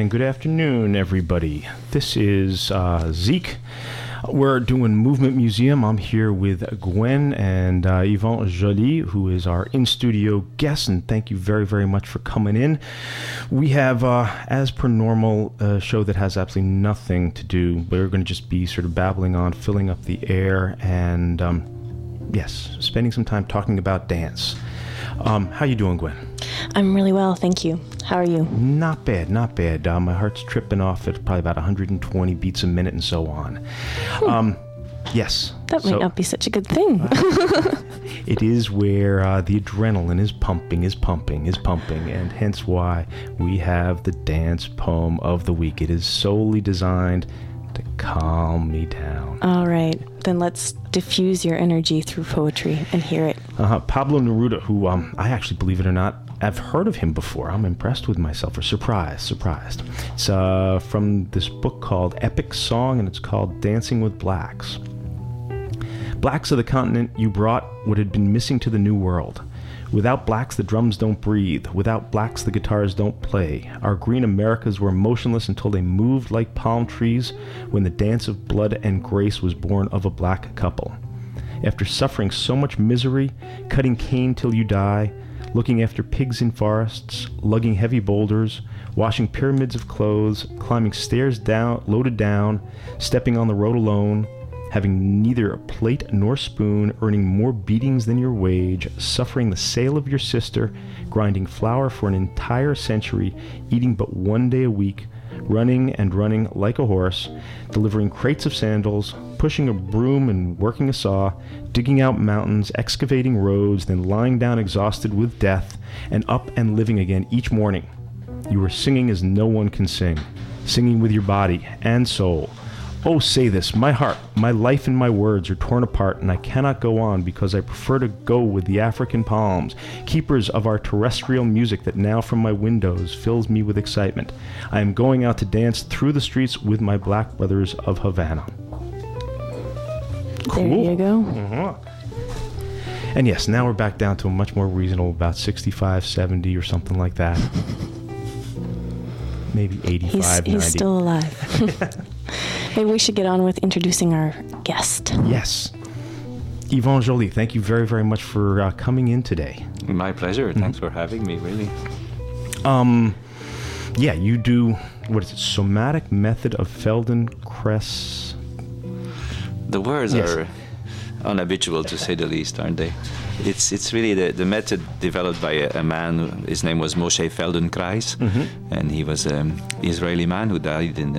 and good afternoon, everybody. This is Zeke. We're doing Movement Museum. I'm here with Gwen and Yvon Joly, who is our in-studio guest, and thank you very, very much for coming in. We have, as per normal, a show that has absolutely nothing to do. We're going to just be sort of babbling on, filling up the air, and, yes, spending some time talking about dance. How you doing, Gwen? I'm really well, thank you. How are you? Not bad, not bad. My heart's tripping off at probably about 120 beats a minute and so on. Yes. That might not be such a good thing. It is where the adrenaline is pumping, and hence why we have the dance poem of the week. It is solely designed to calm me down. All right, then let's diffuse your energy through poetry and hear it. Pablo Neruda, who I actually, believe it or not, I've heard of him before. I'm impressed with myself, or surprised. It's from this book called Epic Song, and it's called Dancing with Blacks. Blacks of the continent, you brought what had been missing to the New World. Without blacks, the drums don't breathe. Without blacks, the guitars don't play. Our green Americas were motionless until they moved like palm trees when the dance of blood and grace was born of a black couple. After suffering so much misery, cutting cane till you die, looking after pigs in forests, lugging heavy boulders, washing pyramids of clothes, climbing stairs down, loaded down, stepping on the road alone, having neither a plate nor spoon, earning more beatings than your wage, suffering the sale of your sister, grinding flour for an entire century, eating but one day a week, running and running like a horse, delivering crates of sandals, pushing a broom and working a saw, digging out mountains, excavating roads, then lying down exhausted with death, and up and living again each morning. You are singing as no one can sing, singing with your body and soul. Oh, say this, my heart, my life and my words are torn apart, and I cannot go on because I prefer to go with the African palms, keepers of our terrestrial music that now from my windows fills me with excitement. I am going out to dance through the streets with my black brothers of Havana. Cool. There you go. Mm-hmm. And yes, now we're back down to a much more reasonable, about 65, 70 or something like that. Maybe 85, 90. He's still alive. Maybe we should get on with introducing our guest. Yes. Yvon Joly, thank you very, very much for coming in today. My pleasure. Mm-hmm. Thanks for having me, really. Yeah, you do, what is it, somatic method of Feldenkrais? The words are unhabitual, to say the least, aren't they? It's really the method developed by a man. His name was Moshe Feldenkrais, and he was an Israeli man who died in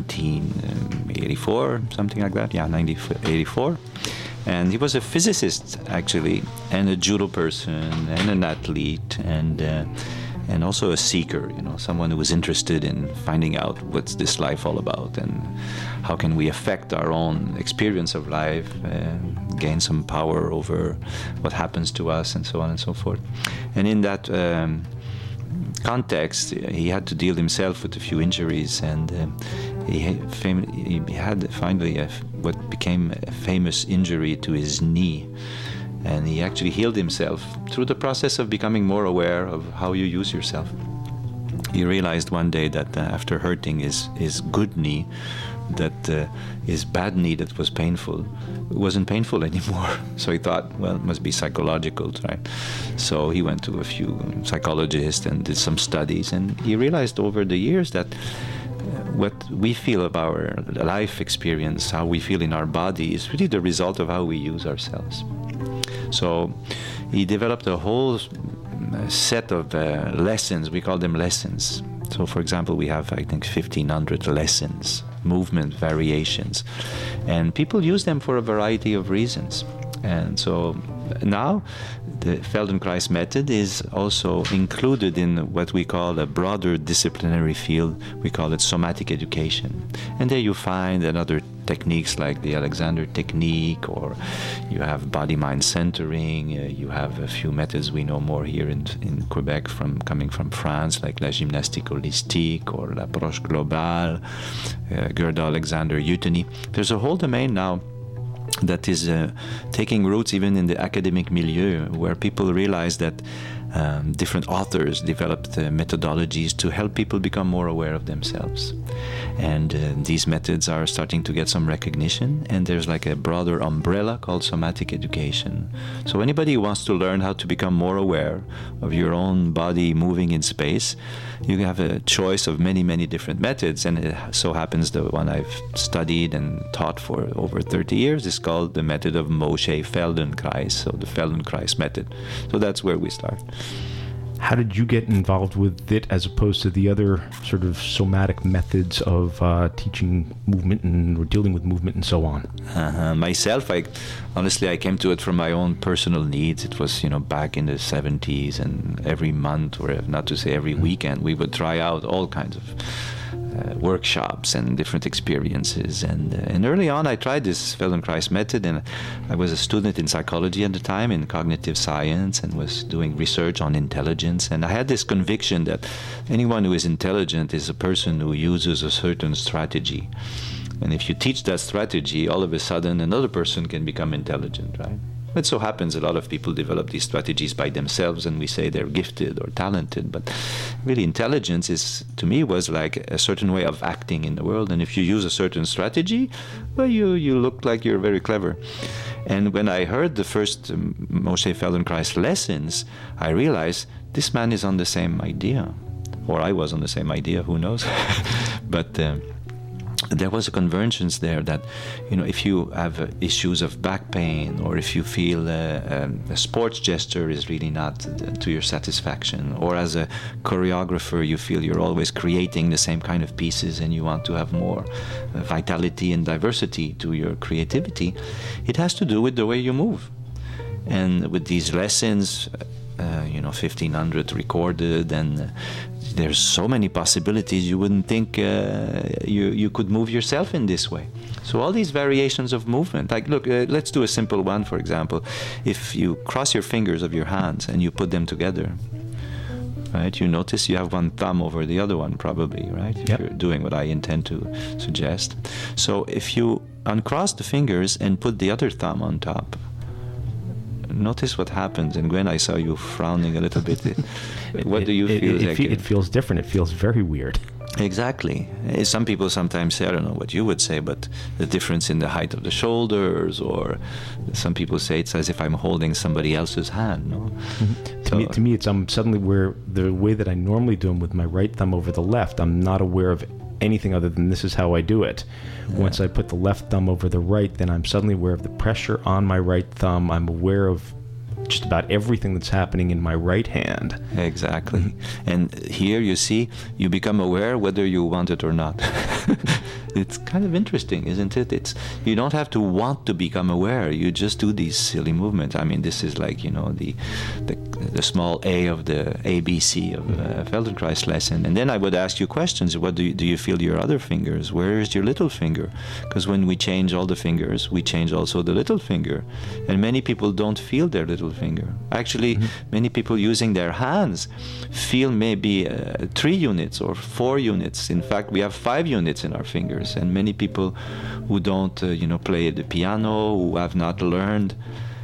1984, something like that. Yeah, 1984. And he was a physicist, actually, and a judo person, and an athlete, and also a seeker, someone who was interested in finding out what's this life all about and how can we affect our own experience of life and gain some power over what happens to us and so on and so forth. And in that context, he had to deal himself with a few injuries, and he had finally what became a famous injury to his knee. And he actually healed himself through the process of becoming more aware of how you use yourself. He realized one day that after hurting his good knee, that his bad knee that was painful wasn't painful anymore. So he thought, well, it must be psychological, right? So he went to a few psychologists and did some studies, and he realized over the years that what we feel of our life experience, how we feel in our body, is really the result of how we use ourselves. So he developed a whole set of lessons. We call them lessons. So, for example, we have, I think, 1,500 lessons, movement variations. And people use them for a variety of reasons. And so now the Feldenkrais method is also included in what we call a broader disciplinary field. We call it somatic education. And there you find other techniques like the Alexander technique, or you have body-mind centering. You have a few methods we know more here in Quebec coming from France, like la gymnastique holistique or l'approche globale, Gerda Alexander Eugenie. There's a whole domain now that is taking roots even in the academic milieu, where people realize that different authors developed methodologies to help people become more aware of themselves. And these methods are starting to get some recognition, and there's like a broader umbrella called somatic education. So anybody who wants to learn how to become more aware of your own body moving in space, you have a choice of many, many different methods, and it so happens the one I've studied and taught for over 30 years is called the method of Moshe Feldenkrais, so the Feldenkrais method. So that's where we start. How did you get involved with it as opposed to the other sort of somatic methods of teaching movement or dealing with movement and so on? Myself, honestly, I came to it from my own personal needs. It was, back in the 70s, and every month, or not to say every weekend, we would try out all kinds of workshops and different experiences. And early on, I tried this Feldenkrais method, and I was a student in psychology at the time, in cognitive science, and was doing research on intelligence. And I had this conviction that anyone who is intelligent is a person who uses a certain strategy. And if you teach that strategy, all of a sudden another person can become intelligent, right? It so happens a lot of people develop these strategies by themselves, and we say they're gifted or talented, but really intelligence to me was like a certain way of acting in the world. And if you use a certain strategy, well, you look like you're very clever. And when I heard the first Moshe Feldenkrais lessons, I realized this man is on the same idea, or I was on the same idea, who knows? But there was a convergence there that, if you have issues of back pain, or if you feel a sports gesture is really not to your satisfaction, or as a choreographer you feel you're always creating the same kind of pieces and you want to have more vitality and diversity to your creativity, it has to do with the way you move. And with these lessons, 1,500 recorded, and there's so many possibilities, you wouldn't think you could move yourself in this way. So all these variations of movement, like look, let's do a simple one, for example. If you cross your fingers of your hands and you put them together, right, you notice you have one thumb over the other one, probably, right? If you're doing what I intend to suggest. So if you uncross the fingers and put the other thumb on top, notice what happens. And Gwen, I saw you frowning a little bit. What do you feel? It feels different. It feels very weird. Exactly. Some people sometimes say, I don't know what you would say, but the difference in the height of the shoulders, or some people say it's as if I'm holding somebody else's hand. No? Mm-hmm. To me, it's suddenly where the way that I normally do them with my right thumb over the left, I'm not aware of anything other than this is how I do it. Yeah. Once I put the left thumb over the right, then I'm suddenly aware of the pressure on my right thumb. I'm aware of just about everything that's happening in my right hand. Exactly. Mm-hmm. And here you see, you become aware whether you want it or not. It's kind of interesting, isn't it? You don't have to want to become aware. You just do these silly movements. I mean, this is like, the small a of the ABC of Feldenkrais lesson. And then I would ask you questions. What do you feel your other fingers? Where is your little finger? Because when we change all the fingers, we change also the little finger. And many people don't feel their little finger. Actually, many people using their hands feel maybe 3 units or 4 units. In fact, we have 5 units in our fingers. And many people who don't, play the piano, who have not learned,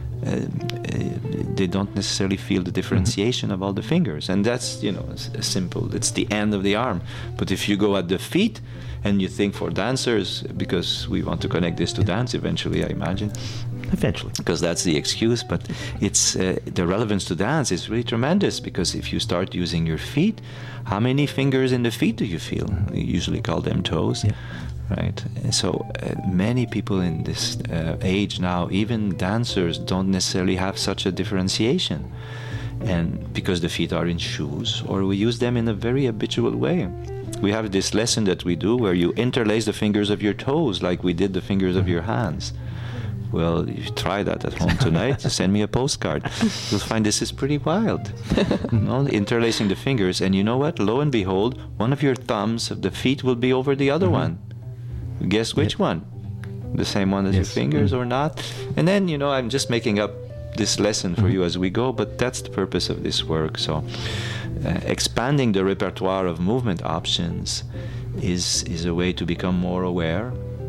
they don't necessarily feel the differentiation of all the fingers. And that's, simple. It's the end of the arm. But if you go at the feet, and you think for dancers, because we want to connect this to dance eventually, I imagine. Eventually. Because that's the excuse, but it's the relevance to dance is really tremendous, because if you start using your feet, how many fingers in the feet do you feel? You usually call them toes. Yeah. Right. So many people in this age now, even dancers, don't necessarily have such a differentiation. And because the feet are in shoes, or we use them in a very habitual way. We have this lesson that we do where you interlace the fingers of your toes like we did the fingers of your hands. Well, if you try that at home tonight, send me a postcard. You'll find this is pretty wild. Interlacing the fingers, and you know what? Lo and behold, one of your thumbs of the feet will be over the other one. Guess which one? The same one as your fingers or not? And then, I'm just making up this lesson for you as we go, but that's the purpose of this work. So expanding the repertoire of movement options is a way to become more aware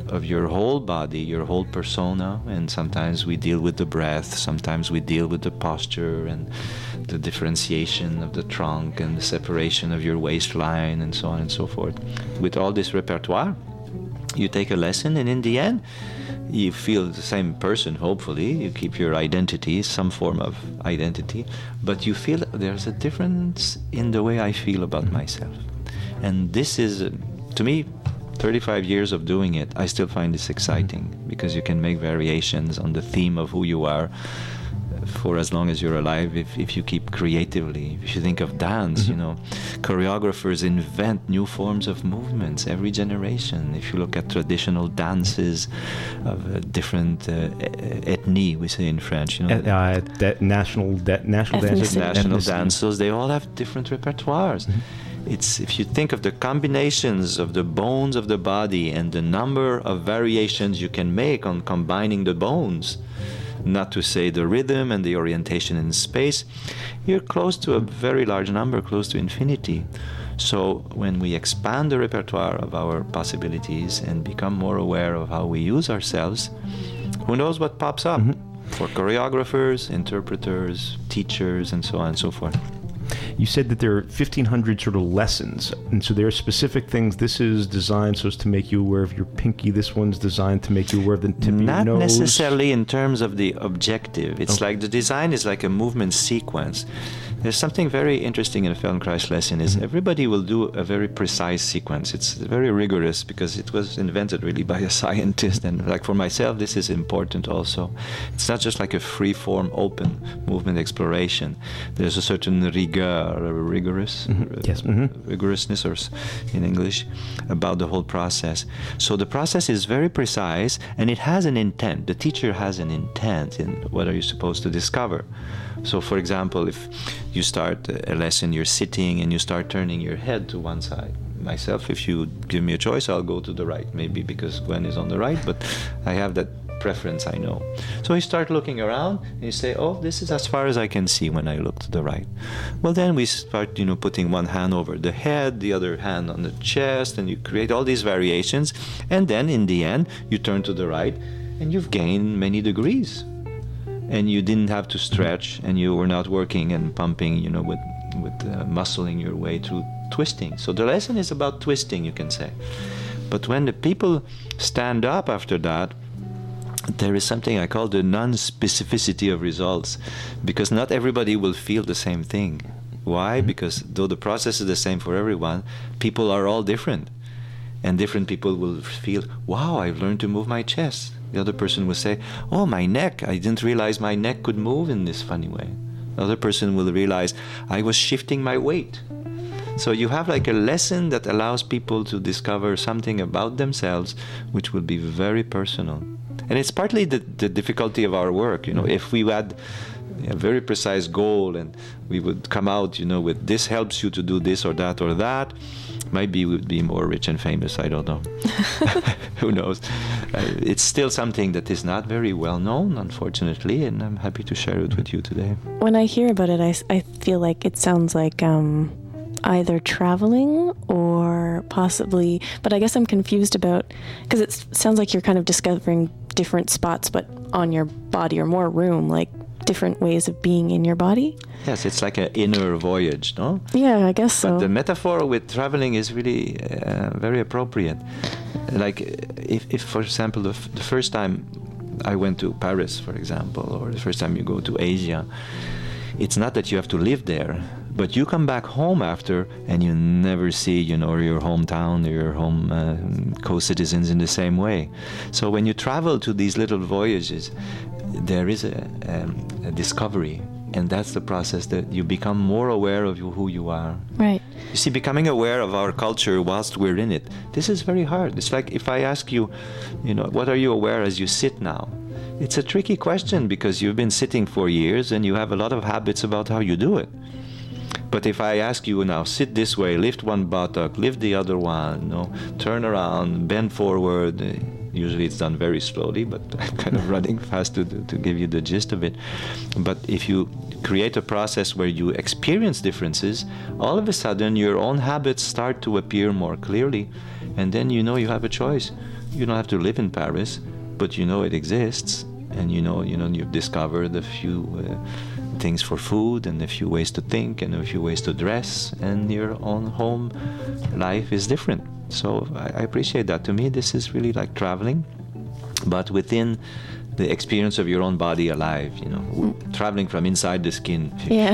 of your whole body, your whole persona, and sometimes we deal with the breath, sometimes we deal with the posture and the differentiation of the trunk and the separation of your waistline and so on and so forth. With all this repertoire, you take a lesson, and in the end, you feel the same person, hopefully. You keep your identity, some form of identity, but you feel there's a difference in the way I feel about myself. And this is, to me, 35 years of doing it, I still find this exciting, because you can make variations on the theme of who you are for as long as you're alive, if you keep creatively. If you think of dance, you know, choreographers invent new forms of movements every generation. If you look at traditional dances of different ethnies, we say in French, you know, national dances, national dances, they all have different repertoires. It's, if you think of the combinations of the bones of the body and the number of variations you can make on combining the bones, not to say the rhythm and the orientation in space, you're close to a very large number, close to infinity. So when we expand the repertoire of our possibilities and become more aware of how we use ourselves, who knows what pops up for choreographers, interpreters, teachers, and so on and so forth. You said that there are 1,500 sort of lessons, and so there are specific things. This is designed so as to make you aware of your pinky. This one's designed to make you aware of the tip of your nose. Not necessarily in terms of the objective. It's like the design is like a movement sequence. There's something very interesting in a Feldenkrais lesson is everybody will do a very precise sequence. It's very rigorous because it was invented really by a scientist, and like for myself this is important also. It's not just like a free-form open movement exploration. There's a certain rigorousness or in English about the whole process. So the process is very precise and it has an intent. The teacher has an intent in what are you supposed to discover. So, for example, if you start a lesson, you're sitting and you start turning your head to one side. Myself, if you give me a choice, I'll go to the right, maybe because Gwen is on the right, but I have that preference, I know. So you start looking around and you say, oh, this is as far as I can see when I look to the right. Well, then we start, putting one hand over the head, the other hand on the chest, and you create all these variations. And then in the end, you turn to the right and you've gained many degrees. And you didn't have to stretch, and you were not working and pumping, with muscling your way through twisting. So the lesson is about twisting, you can say. But when the people stand up after that, there is something I call the non-specificity of results, because not everybody will feel the same thing. Why? Because though the process is the same for everyone, people are all different. And different people will feel, wow, I've learned to move my chest. The other person will say, oh, my neck, I didn't realize my neck could move in this funny way. The other person will realize, I was shifting my weight. So you have like a lesson that allows people to discover something about themselves, which will be very personal. And it's partly the difficulty of our work. If we had a very precise goal and we would come out, with this helps you to do this or that, maybe we would be more rich and famous, I don't know. Who knows? It's still something that is not very well known, unfortunately, and I'm happy to share it with you today. When I hear about it, I feel like it sounds like either traveling or possibly, but I guess I'm confused about, because it sounds like you're kind of discovering different spots, but on your body, or more room, like different ways of being in your body. Yes, it's like an inner voyage, no? Yeah, I guess so. But the metaphor with traveling is really very appropriate. Like if for example, the first time I went to Paris, for example, or the first time you go to Asia, it's not that you have to live there, but you come back home after and you never see, your hometown or your home co-citizens in the same way. So when you travel to these little voyages, there is a discovery, and that's the process that you become more aware of who you are. Right. You see, becoming aware of our culture whilst we're in it, this is very hard. It's like if I ask you, what are you aware as you sit now? It's a tricky question because you've been sitting for years and you have a lot of habits about how you do it. But if I ask you now, sit this way, lift one buttock, lift the other one, turn around, bend forward. Usually it's done very slowly, but I'm kind of running fast to give you the gist of it. But if you create a process where you experience differences, all of a sudden your own habits start to appear more clearly, and then you have a choice. You don't have to live in Paris, but you know it exists, and you've discovered a few things for food, and a few ways to think, and a few ways to dress, and your own home life is different. So I appreciate that. To me, this is really like traveling, but within the experience of your own body alive, traveling from inside the skin. Yeah.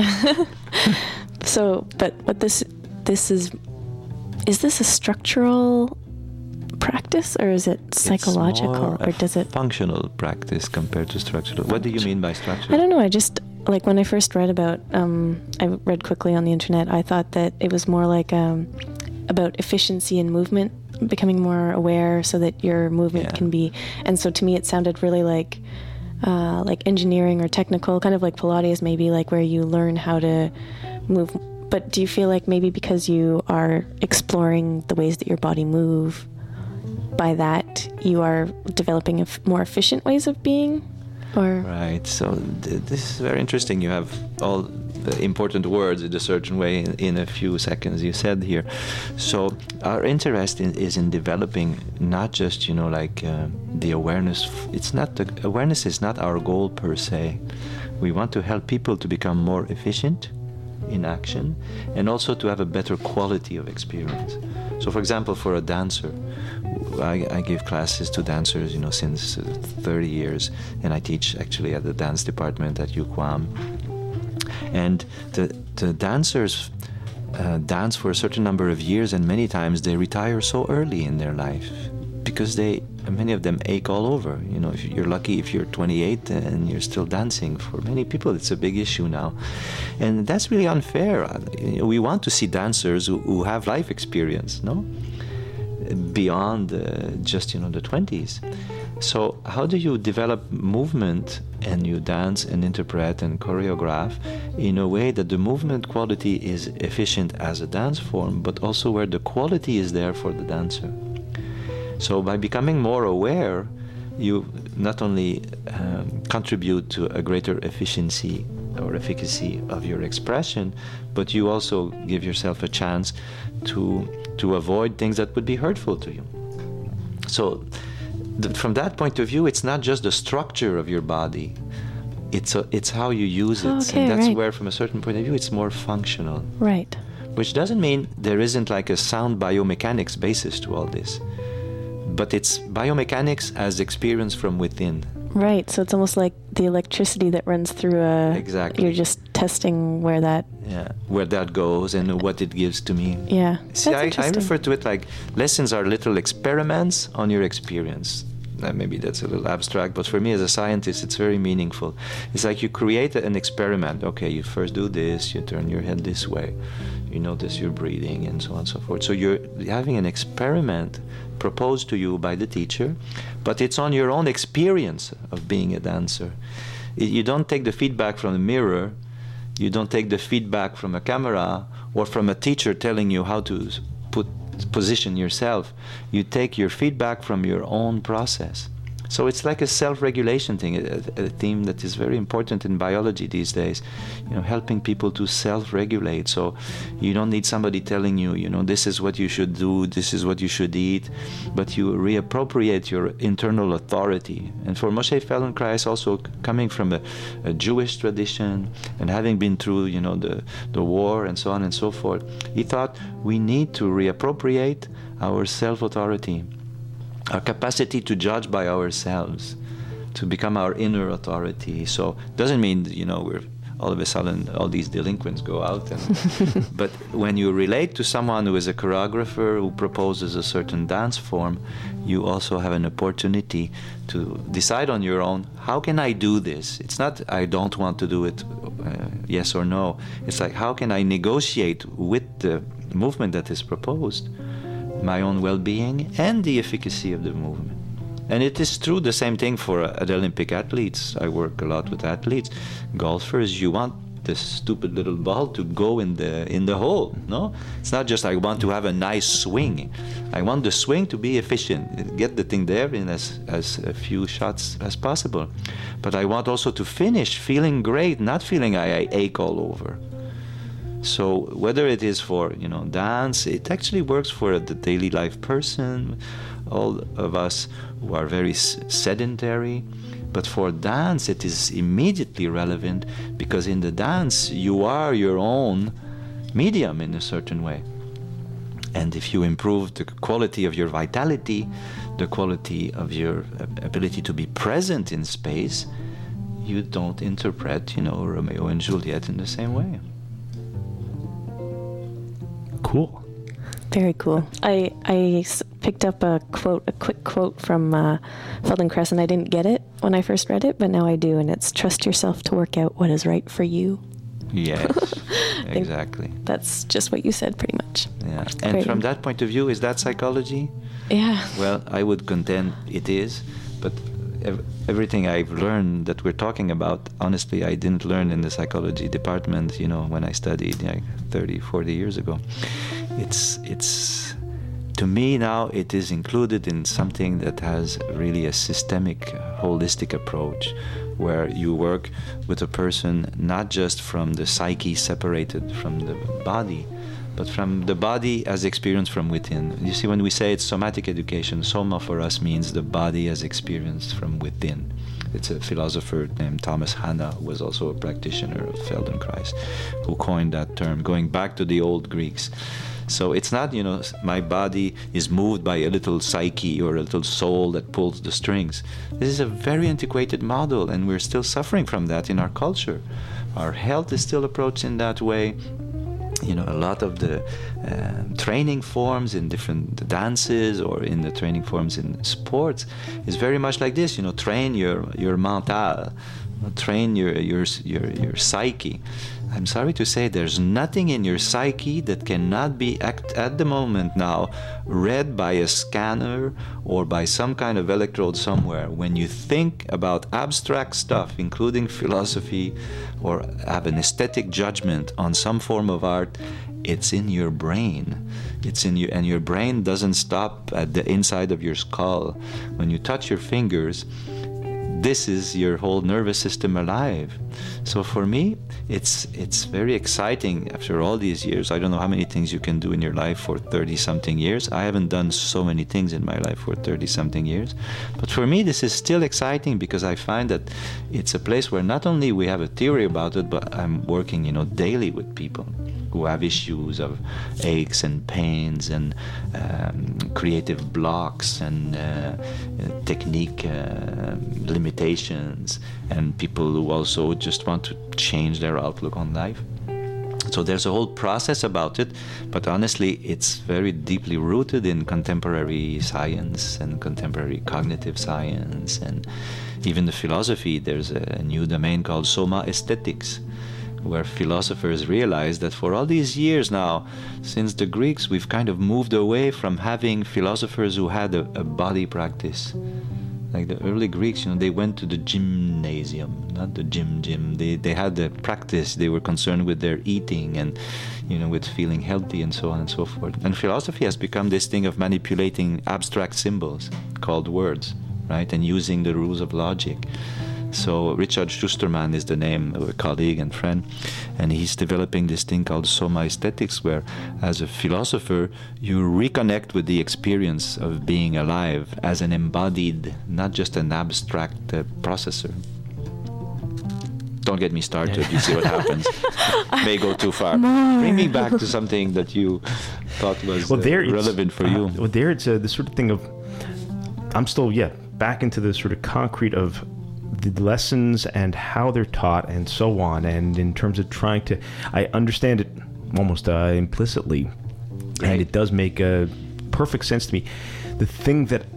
So, but what this is this a structural practice, or is it psychological, or does it functional practice compared to structural? What do you mean by structural? I don't know. I just, like, when I first read about, I read quickly on the internet, I thought that it was more like about efficiency in movement, becoming more aware so that your movement can be, and so to me it sounded really like engineering or technical, kind of like Pilates maybe, like where you learn how to move. But do you feel like maybe because you are exploring the ways that your body move, by that you are developing more efficient ways of being? Or right. So this is very interesting. You have all the important words in a certain way in a few seconds you said here. So our interest is in developing not just the awareness. Awareness is not our goal per se. We want to help people to become more efficient in action, and also to have a better quality of experience. So, for example, for a dancer, I give classes to dancers, since 30 years, and I teach actually at the dance department at UQAM. And the dancers dance for a certain number of years, and many times they retire so early in their life because many of them ache all over. If you're lucky, if you're 28 and you're still dancing, for many people it's a big issue now, and that's really unfair. We want to see dancers who have life experience, beyond just the 20s. So how do you develop movement, and you dance and interpret and choreograph in a way that the movement quality is efficient as a dance form, but also where the quality is there for the dancer? So by becoming more aware, you not only contribute to a greater efficiency or efficacy of your expression, but you also give yourself a chance to avoid things that would be hurtful to you. So from that point of view, it's not just the structure of your body, it's how you use it. Okay, and that's right. where, from a certain point of view, it's more functional. right. Which doesn't mean there isn't like a sound biomechanics basis to all this. But it's biomechanics as experience from within. Right, so it's almost like the electricity that runs through Exactly. You're just testing where that... Where that goes and what it gives to me. Yeah, See, I refer to it like lessons are little experiments on your experience. Maybe that's a little abstract, but for me as a scientist, it's very meaningful. It's like you create an experiment. Okay, you first do this, you turn your head this way, you notice your breathing, and so on and so forth. So you're having an experiment proposed to you by the teacher, but it's on your own experience of being a dancer. You don't take the feedback from the mirror, you don't take the feedback from a camera or from a teacher telling you how to position yourself. You take your feedback from your own process. So it's like a self-regulation thing, a theme that is very important in biology these days, helping people to self-regulate. So you don't need somebody telling you, this is what you should do, this is what you should eat, but you reappropriate your internal authority. And for Moshe Feldenkrais, also coming from a Jewish tradition and having been through, the war and so on and so forth, he thought we need to reappropriate our self-authority, our capacity to judge by ourselves, to become our inner authority. So it doesn't mean, we're all of a sudden all these delinquents go out. But when you relate to someone who is a choreographer who proposes a certain dance form, you also have an opportunity to decide on your own, how can I do this? It's not I don't want to do it, yes or no. It's like, how can I negotiate with the movement that is proposed my own well-being and the efficacy of the movement? And it is true, the same thing for the Olympic athletes. I work a lot with athletes, golfers. You want this stupid little ball to go in the hole, no? It's not just I want to have a nice swing. I want the swing to be efficient, get the thing there in as a few shots as possible. But I want also to finish feeling great, not feeling I ache all over. So whether it is for dance, it actually works for the daily life person, all of us who are very sedentary. But for dance, it is immediately relevant, because in the dance, you are your own medium in a certain way. And if you improve the quality of your vitality, the quality of your ability to be present in space, you don't interpret, Romeo and Juliet in the same way. Cool. Very cool. I picked up a quick quote from Feldenkrais, and I didn't get it when I first read it, but now I do, and it's trust yourself to work out what is right for you. Yes, exactly. That's just what you said, pretty much. Yeah. And from that point of view, is that psychology? Yeah. Well, I would contend it is, but everything I've learned that we're talking about, honestly, I didn't learn in the psychology department, when I studied 30, 40 years ago. It's to me now, it is included in something that has really a systemic, holistic approach, where you work with a person not just from the psyche separated from the body, but from the body as experienced from within. You see, when we say it's somatic education, soma for us means the body as experienced from within. It's a philosopher named Thomas Hanna, who was also a practitioner of Feldenkrais, who coined that term, going back to the old Greeks. So it's not, my body is moved by a little psyche or a little soul that pulls the strings. This is a very antiquated model, and we're still suffering from that in our culture. Our health is still approached in that way. A lot of the training forms in different dances or in the training forms in sports is very much like this. Train your mental, train your psyche. I'm sorry to say, there's nothing in your psyche that cannot be at the moment now read by a scanner or by some kind of electrode somewhere. When you think about abstract stuff, including philosophy, or have an aesthetic judgment on some form of art, it's in your brain. It's in you, and your brain doesn't stop at the inside of your skull. When you touch your fingers, this is your whole nervous system alive. So for me, it's very exciting after all these years. I don't know how many things you can do in your life for 30-something years. I haven't done so many things in my life for 30-something years. But for me, this is still exciting, because I find that it's a place where not only we have a theory about it, but I'm working, daily with people who have issues of aches and pains and creative blocks and technique limitations, and people who also just want to change their outlook on life. So there's a whole process about it, but honestly, it's very deeply rooted in contemporary science and contemporary cognitive science, and even the philosophy. There's a new domain called soma aesthetics, where philosophers realize that for all these years now, since the Greeks, we've kind of moved away from having philosophers who had a body practice. Like the early Greeks, they went to the gymnasium, not the gym. They had the practice. They were concerned with their eating and, with feeling healthy and so on and so forth. And philosophy has become this thing of manipulating abstract symbols called words, right? And using the rules of logic. So Richard Schusterman is the name of a colleague and friend, and he's developing this thing called soma aesthetics, where as a philosopher you reconnect with the experience of being alive as an embodied, not just an abstract processor. Don't get me started, you see what happens. It may go too far. Bring me back to something that you thought was relevant for you. Well, there it's the sort of thing of, I'm still, back into the sort of concrete of the lessons and how they're taught and so on, and in terms of trying to, I understand it almost implicitly, right. And it does make perfect sense to me. The thing that,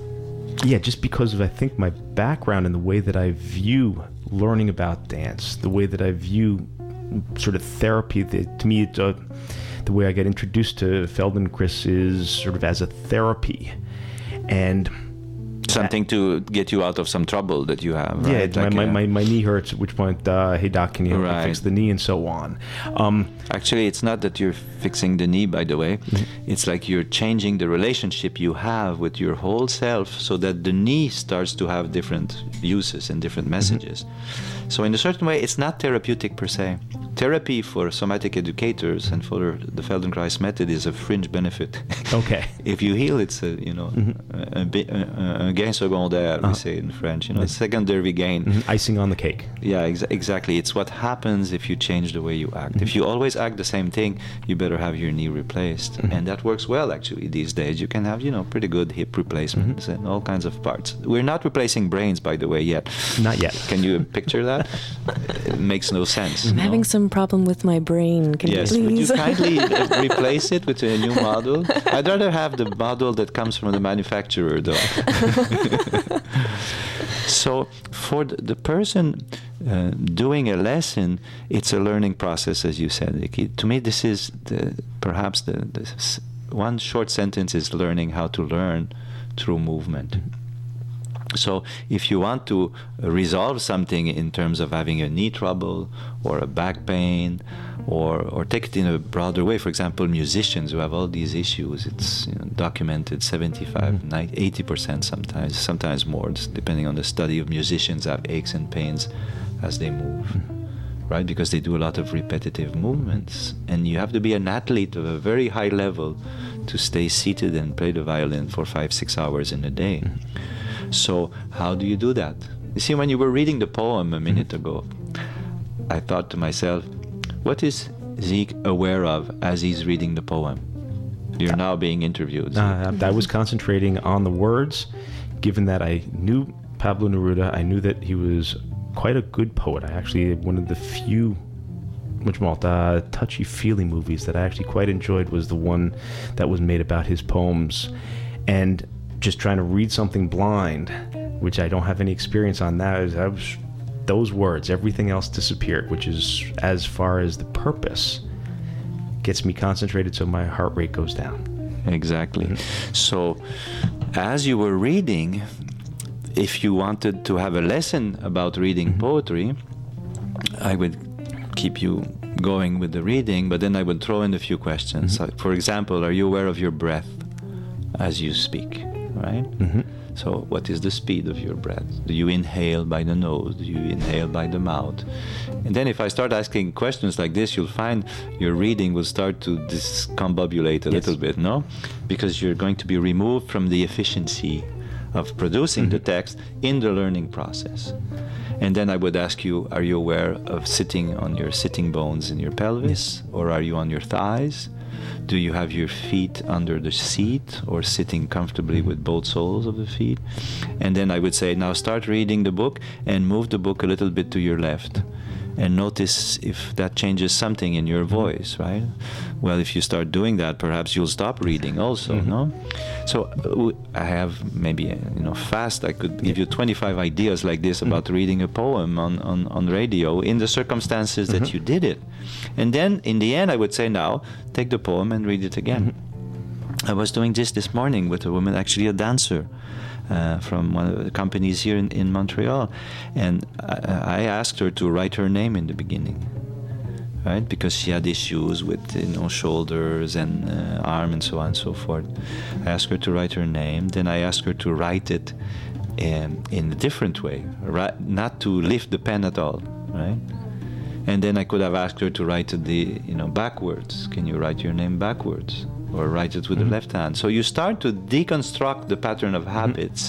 just because of, I think, my background and the way that I view learning about dance, the way that I view sort of therapy, to me, it's, the way I get introduced to Feldenkrais is sort of as a therapy, and something to get you out of some trouble that you have, right? Yeah, like my knee hurts, at which point, hey doc, can you help me fix the knee, and so on. Actually, it's not that you're fixing the knee, by the way. Mm-hmm. It's like you're changing the relationship you have with your whole self, so that the knee starts to have different uses and different messages. Mm-hmm. So in a certain way, it's not therapeutic per se. therapy for somatic educators and for the Feldenkrais method is a fringe benefit. Okay. If you heal, it's a, you know, un gain secondaire, we say in French, you know, a secondary gain. Icing on the cake. Yeah, exactly. It's what happens if you change the way you act. If you always act the same thing, you better have your knee replaced. And that works well, actually, these days. You can have, you know, pretty good hip replacements and all kinds of parts. We're not replacing brains, by the way, yet. Not yet. Can you picture that? It makes no sense. I'm having some problem with my brain. Can Yes, you would you please? kindly replace it with a new model? I'd rather have the model that comes from the manufacturer, though. So for the person doing a lesson, it's a learning process, as you said. To me, this is perhaps the one short sentence is learning how to learn through movement. So if you want to resolve something in terms of having a knee trouble or a back pain, or take it in a broader way, for example, musicians who have all these issues, it's, you know, documented 75, 80% sometimes more, depending on the study of musicians, have aches and pains as they move, right? Because they do a lot of repetitive movements. And you have to be an athlete of a very high level to stay seated and play the violin for 5-6 hours in a day. So how do you do that? You see, when you were reading the poem a minute ago, I thought to myself, what is Zeke aware of as he's reading the poem? You're now being interviewed. I was concentrating on the words, given that I knew Pablo Neruda. I knew that he was quite a good poet. I actually, one of the few touchy-feely movies that I actually quite enjoyed was the one that was made about his poems. And just trying to read something blind, which I don't have any experience on, those words, everything else disappeared, which is, as far as the purpose, gets me concentrated so my heart rate goes down. Exactly. So as you were reading, if you wanted to have a lesson about reading poetry, I would keep you going with the reading, but then I would throw in a few questions. For example, are you aware of your breath as you speak, right? So what is the speed of your breath? Do you inhale by the nose? Do you inhale by the mouth? And then if I start asking questions like this, you'll find your reading will start to discombobulate a little bit, no? Because you're going to be removed from the efficiency of producing the text in the learning process. And then I would ask you, are you aware of sitting on your sitting bones in your pelvis? Or are you on your thighs? Do you have your feet under the seat or sitting comfortably with both soles of the feet? And then I would say, now start reading the book and move the book a little bit to your left. And notice if that changes something in your voice, right? Well, if you start doing that, perhaps you'll stop reading also, no? So I have maybe, fast, I could give you 25 ideas like this about reading a poem on radio in the circumstances that you did it. And then in the end, I would say, now take the poem and read it again. I was doing this morning with a woman, actually a dancer, from one of the companies here in Montreal, and I asked her to write her name in the beginning, right? Because she had issues with shoulders and arm and so on and so forth. I asked her to write her name. Then I asked her to write it in a different way, not to lift the pen at all, right? And then I could have asked her to write it backwards. Can you write your name backwards? Or write it with the left hand. So you start to deconstruct the pattern of habits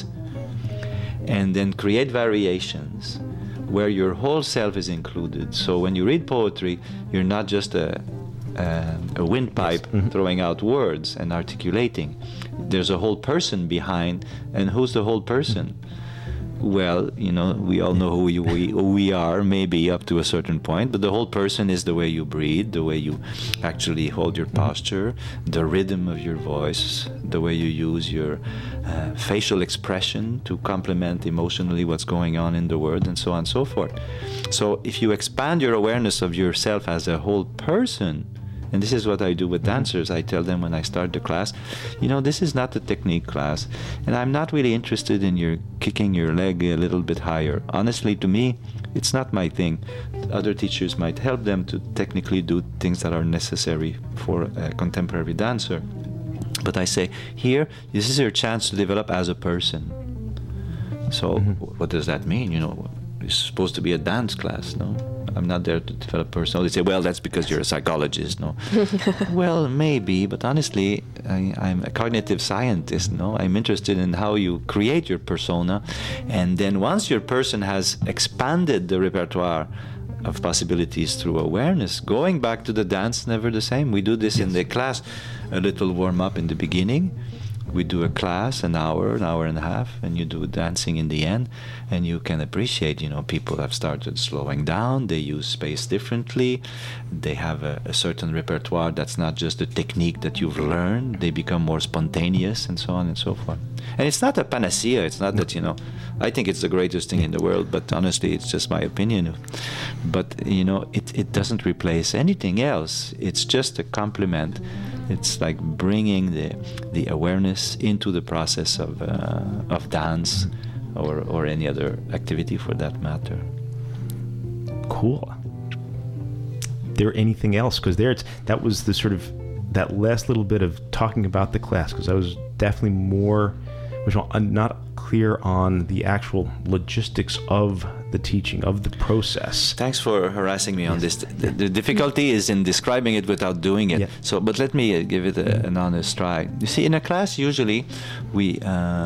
and then create variations where your whole self is included. So when you read poetry, you're not just a windpipe throwing out words and articulating. There's a whole person behind, and who's the whole person? Well, we all know who we are, maybe up to a certain point, but the whole person is the way you breathe, the way you actually hold your posture, the rhythm of your voice, the way you use your facial expression to complement emotionally what's going on in the word, and so on and so forth. So if you expand your awareness of yourself as a whole person, and this is what I do with dancers. I tell them when I start the class, this is not a technique class, and I'm not really interested in your kicking your leg a little bit higher. Honestly, to me, it's not my thing. Other teachers might help them to technically do things that are necessary for a contemporary dancer. But I say, here, this is your chance to develop as a person. So what does that mean? It's supposed to be a dance class, no? I'm not there to develop personality. They say, well, that's because you're a psychologist, no? Well, maybe, but honestly, I'm a cognitive scientist, no? I'm interested in how you create your persona, and then once your person has expanded the repertoire of possibilities through awareness, going back to the dance, never the same. We do this in the class, a little warm-up in the beginning. We do a class, an hour and a half, and you do dancing in the end, and you can appreciate, people have started slowing down, they use space differently, they have a certain repertoire that's not just a technique that you've learned, they become more spontaneous, and so on and so forth. And it's not a panacea, it's not that, I think it's the greatest thing in the world, but honestly, it's just my opinion. But, it doesn't replace anything else, it's just a complement. It's like bringing the awareness into the process of dance or any other activity for that matter. Cool. There anything else? Because that was the sort of that last little bit of talking about the class, because I was definitely not clear on the actual logistics of the teaching, of the process. Thanks for harassing me on this. The difficulty is in describing it without doing it. Yeah. But let me give it an honest try. You see, in a class, usually we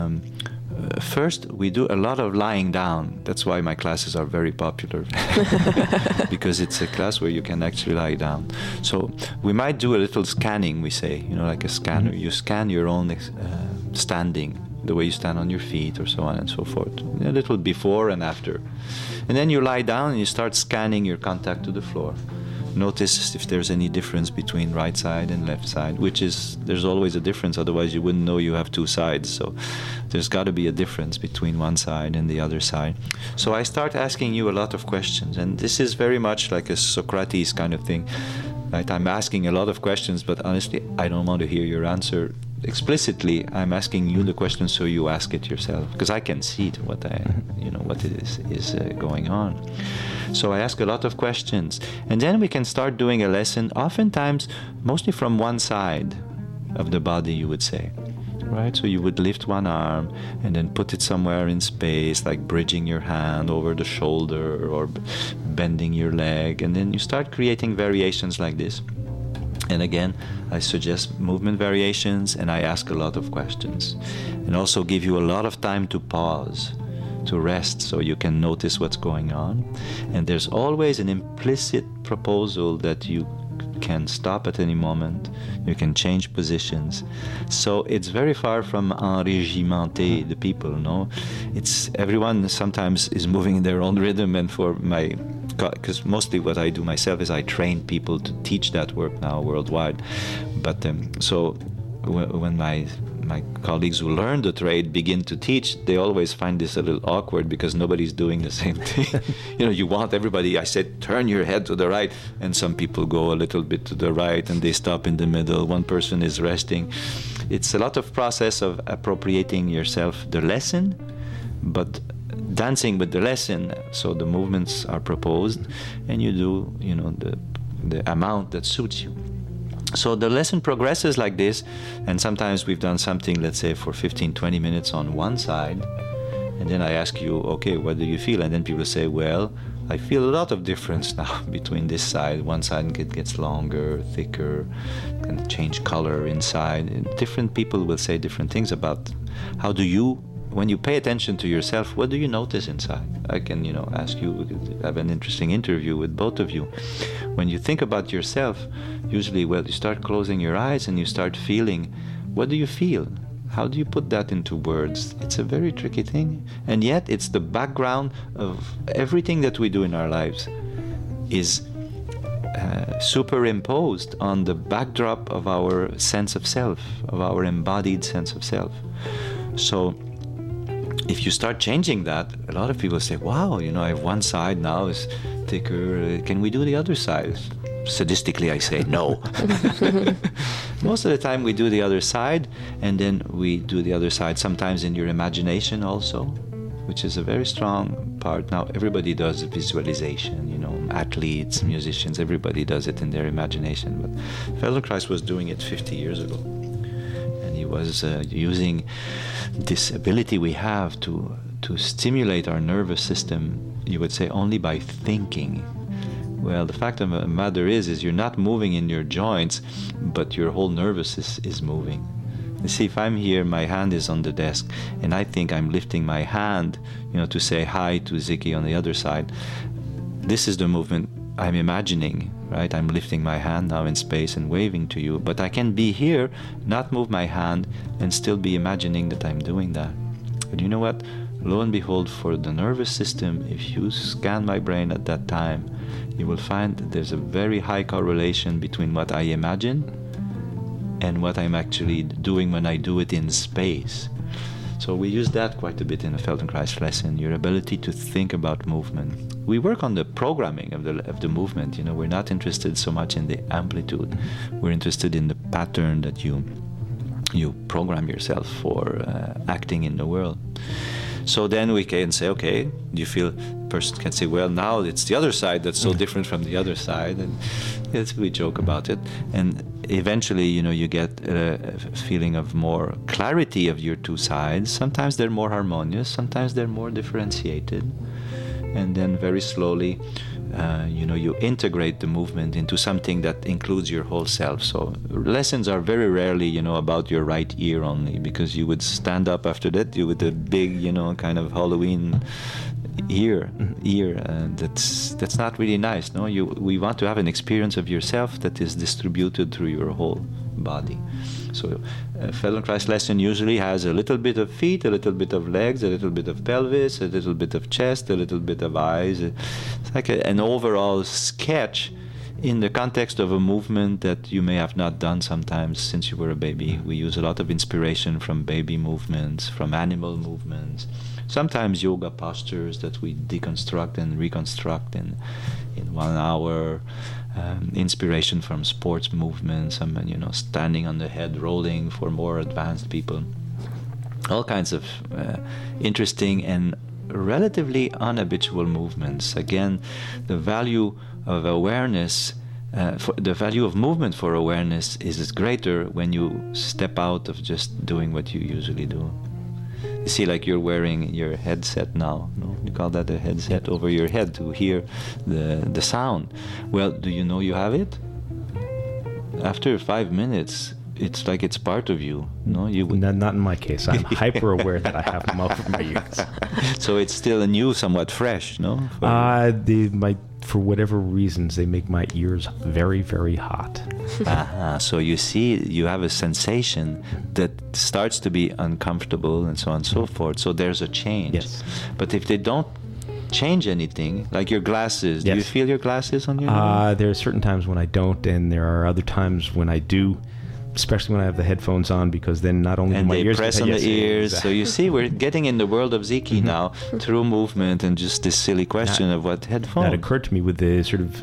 first we do a lot of lying down. That's why my classes are very popular, because it's a class where you can actually lie down. So we might do a little scanning, we say, like a scanner. You scan your own standing, the way you stand on your feet or so on and so forth, a little before and after. And then you lie down and you start scanning your contact to the floor. Notice if there's any difference between right side and left side, there's always a difference, otherwise you wouldn't know you have two sides. So there's got to be a difference between one side and the other side. So I start asking you a lot of questions, and this is very much like a Socrates kind of thing. Right? I'm asking a lot of questions, but honestly, I don't want to hear your answer explicitly. I'm asking you the question so you ask it yourself, because I can see what is going on. So I ask a lot of questions, and then we can start doing a lesson, oftentimes mostly from one side of the body, you would say. Right? So you would lift one arm and then put it somewhere in space, like bridging your hand over the shoulder or bending your leg, and then you start creating variations like this. And again, I suggest movement variations, and I ask a lot of questions, and also give you a lot of time to pause, to rest, so you can notice what's going on. And there's always an implicit proposal that you can stop at any moment, you can change positions. So it's very far from enrégimenté, the people, no? It's everyone sometimes is moving in their own rhythm, and because mostly what I do myself is I train people to teach that work now worldwide. But so when my colleagues who learn the trade begin to teach, they always find this a little awkward, because nobody's doing the same thing. You want everybody, I said, turn your head to the right, and some people go a little bit to the right and they stop in the middle. One person is resting. It's a lot of process of appropriating yourself the lesson, but dancing with the lesson. So the movements are proposed, and you do, the amount that suits you. So the lesson progresses like this, and sometimes we've done something, let's say, for 15-20 minutes on one side, and then I ask you, okay, what do you feel? And then people say, well, I feel a lot of difference now between this side. One side gets longer, thicker, can change color inside. And different people will say different things about how do you, when you pay attention to yourself, what do you notice inside? I can, ask you, we could have an interesting interview with both of you. When you think about yourself, usually, you start closing your eyes and you start feeling. What do you feel? How do you put that into words? It's a very tricky thing. And yet, it's the background of everything that we do in our lives is superimposed on the backdrop of our sense of self, of our embodied sense of self. So, if you start changing that, a lot of people say, wow, I have one side now is thicker. Can we do the other side? Sadistically, I say no. Most of the time we do the other side, and then we do the other side sometimes in your imagination also, which is a very strong part. Now, everybody does visualization, athletes, musicians, everybody does it in their imagination. But Feldenkrais was doing it 50 years ago. He was using this ability we have to stimulate our nervous system, you would say, only by thinking. Well, the fact of the matter is you're not moving in your joints, but your whole nervous is moving. You see, if I'm here, my hand is on the desk, and I think I'm lifting my hand, to say hi to Ziggy on the other side. This is the movement I'm imagining, right? I'm lifting my hand now in space and waving to you, but I can be here, not move my hand, and still be imagining that I'm doing that. But you know what? Lo and behold, for the nervous system, if you scan my brain at that time, you will find that there's a very high correlation between what I imagine and what I'm actually doing when I do it in space. So we use that quite a bit in the Feldenkrais lesson, your ability to think about movement. We work on the programming of the movement. We're not interested so much in the amplitude. We're interested in the pattern that you program yourself for acting in the world. So then we can say, okay, do you feel, the person can say, well, now it's the other side that's so different from the other side. And yes, we joke about it. And eventually, you get a feeling of more clarity of your two sides. Sometimes they're more harmonious, sometimes they're more differentiated. And then very slowly, you integrate the movement into something that includes your whole self. So lessons are very rarely, about your right ear only, because you would stand up after that with a big, kind of Halloween ear. That's not really nice. No, we want to have an experience of yourself that is distributed through your whole body. So a Feldenkrais lesson usually has a little bit of feet, a little bit of legs, a little bit of pelvis, a little bit of chest, a little bit of eyes. It's like an overall sketch in the context of a movement that you may have not done sometimes since you were a baby. We use a lot of inspiration from baby movements, from animal movements, sometimes yoga postures that we deconstruct and reconstruct in 1 hour. Inspiration from sports movements, standing on the head, rolling for more advanced people. All kinds of interesting and relatively unhabitual movements. Again, the value of awareness, the value of movement for awareness is greater when you step out of just doing what you usually do. You see, like you're wearing your headset now, no? You call that a headset over your head to hear the sound. Well, do you know you have it? After 5 minutes, it's like it's part of you. No, not in my case. I'm hyper aware that I have them over my ears. So it's still new, somewhat fresh, no? For whatever reasons, they make my ears very, very hot. So you see, you have a sensation that starts to be uncomfortable and so on and so forth. So there's a change. Yes. But if they don't change anything, like your glasses, yes. Do you feel your glasses on your nose? There are certain times when I don't, and there are other times when I do. Especially when I have the headphones on, because then not only and my they ears press on the ears. Exactly. So you see, we're getting in the world of Ziki now through movement and just this silly question of what headphones. That occurred to me with the sort of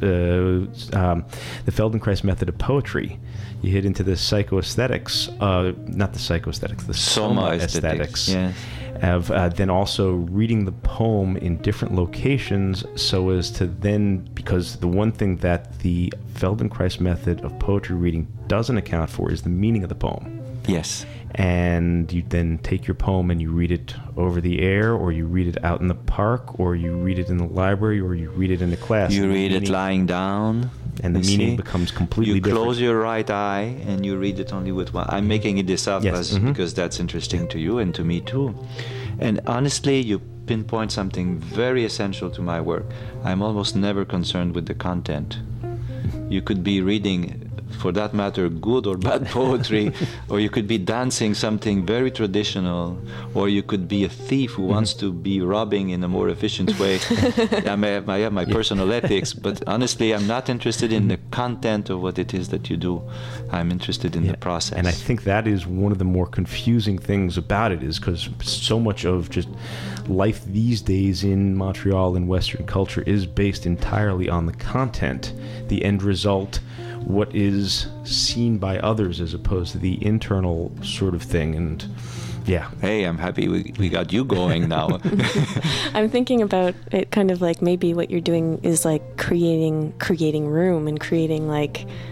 the Feldenkrais method of poetry. You hit into the psychoaesthetics, not the psychoaesthetics, the soma aesthetics. Yes. Of then also reading the poem in different locations, so as to then, because the one thing that the Feldenkrais method of poetry reading doesn't account for is the meaning of the poem. Yes. And you then take your poem and you read it over the air, or you read it out in the park, or you read it in the library, or you read it in the class. You read it lying down. And the meaning becomes completely different. You close your right eye and you read it only with one. I'm making this up because that's interesting to you and to me too. And honestly, you pinpoint something very essential to my work. I'm almost never concerned with the content. You could be reading, for that matter, good or bad poetry, or you could be dancing something very traditional, or you could be a thief who wants to be robbing in a more efficient way. I have my personal ethics, but honestly, I'm not interested in the content of what it is that you do. I'm interested in the process. And I think that is one of the more confusing things about it, is because so much of just life these days in Montreal and Western culture is based entirely on the content, the end result, what is seen by others, as opposed to the internal sort of thing. And yeah. Hey, I'm happy we got you going now. I'm thinking about it kind of like maybe what you're doing is like creating room and creating like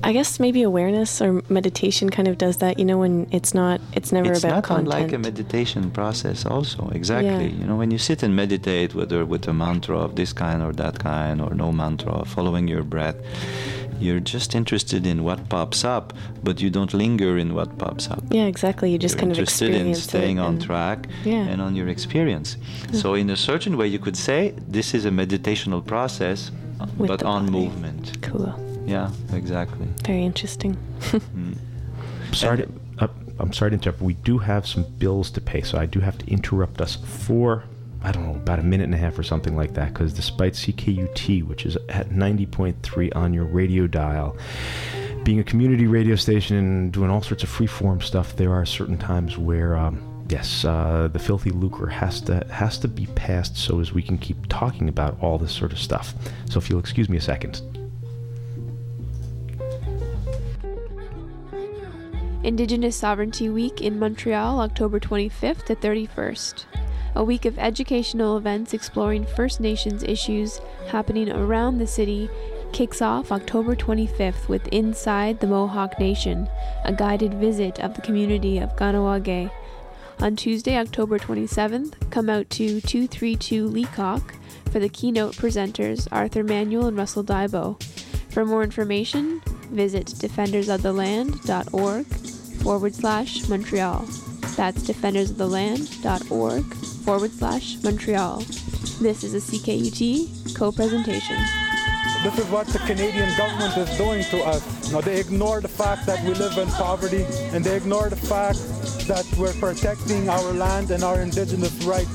I guess maybe awareness or meditation kind of does that, when it's never it's about not content. unlike a meditation process also, exactly. Yeah. When you sit and meditate, whether with a mantra of this kind or that kind, or no mantra, following your breath, you're just interested in what pops up, but you don't linger in what pops up. Yeah, exactly. You just You're kind of interested in experience staying it on track and on your experience. So in a certain way, you could say this is a meditational process, With but the on body. movement. Cool. Yeah, exactly. Very interesting. I'm sorry to interrupt. We do have some bills to pay, so I do have to interrupt us for, I don't know, about a minute and a half or something like that, because despite CKUT, which is at 90.3 on your radio dial, being a community radio station and doing all sorts of free-form stuff, there are certain times where, the filthy lucre has to be passed so as we can keep talking about all this sort of stuff. So if you'll excuse me a second. Indigenous Sovereignty Week in Montreal, October 25th to 31st. A week of educational events exploring First Nations issues happening around the city kicks off October 25th with Inside the Mohawk Nation, a guided visit of the community of Kahnawake. On Tuesday, October 27th, come out to 232 Leacock for the keynote presenters Arthur Manuel and Russell Dybo. For more information, visit defendersoftheland.org/Montreal. That's defendersoftheland.org/Montreal. This is a CKUT co-presentation. This is what the Canadian government is doing to us. They ignore the fact that we live in poverty, and they ignore the fact that we're protecting our land and our Indigenous rights.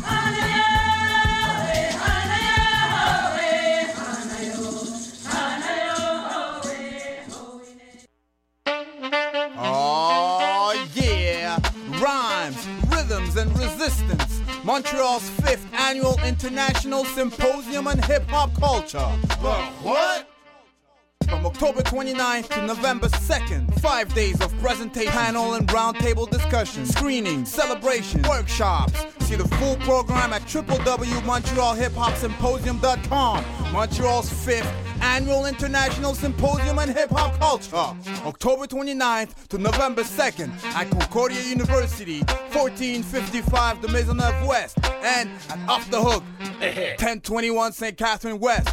Oh yeah! Rhymes, rhythms, and resistance. Montreal's 5th annual International Symposium on Hip-Hop Culture. What? From October 29th to November 2nd, 5 days of presentation, panel and roundtable discussion, screenings, celebration, workshops. See the full program at www.montrealhiphopsymposium.com. Montreal's 5th Annual International Symposium on Hip-Hop Culture. October 29th to November 2nd at Concordia University, 1455 de Maisonneuve West, and at Off the Hook, 1021 St. Catherine West.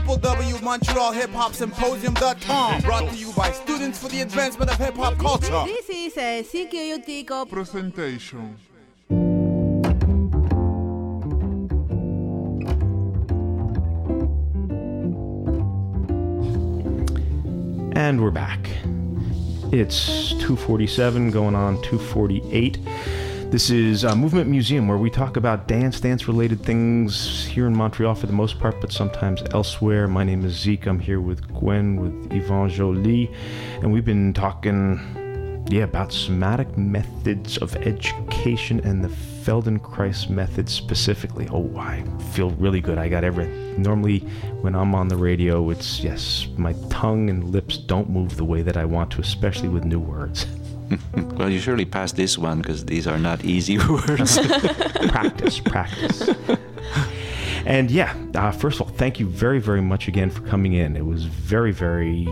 www.montrealhiphopsymposium.com. Brought to you by Students for the Advancement of Hip-Hop Culture. This is a CKUT presentation. And we're back. It's 2:47 going on 2:48. This is Movement Museum, where we talk about dance-related things here in Montreal for the most part, but sometimes elsewhere. My name is Zeke. I'm here with Gwen, with Yvonne Jolie, and we've been talking, about somatic methods of education and the Feldenkrais method specifically. Oh, I feel really good. I got everything. Normally, when I'm on the radio, it's, my tongue and lips don't move the way that I want to, especially with new words. Well, you surely passed this one, because these are not easy words. Practice. And first of all, thank you very, very much again for coming in. It was very, very,